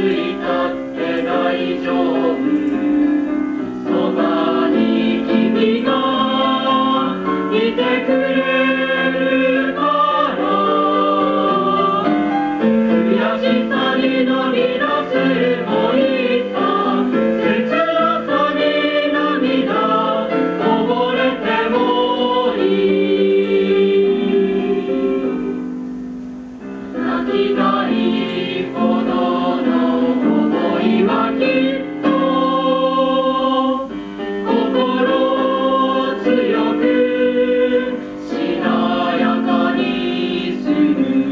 いたって大丈夫、そばに君がいてくれるから、悔しさに涙するもいいさ、切なさに涙こぼれてもいい。泣きたいほどの想いはきっと心強くしなやかにする。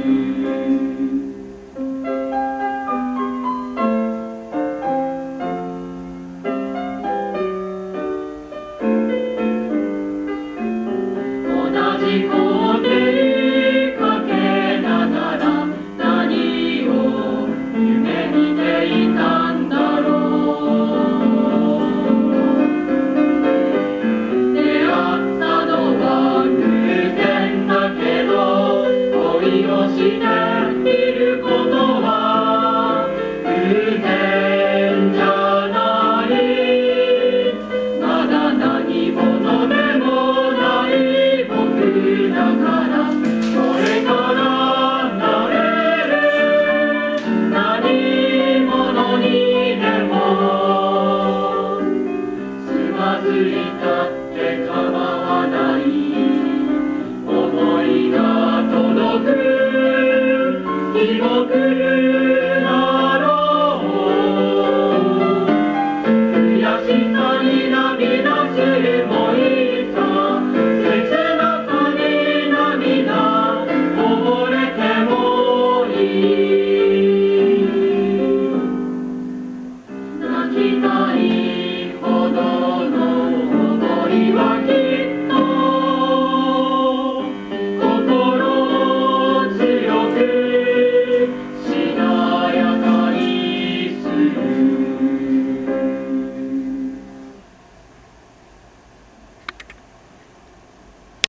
同じ校庭かけながら何を夢見ていたんだろう。出会ったのは偶然だけど、恋をしていることは偶然じゃない。まだ何者でもない僕だから、これからなれる何者にでもつまずいたって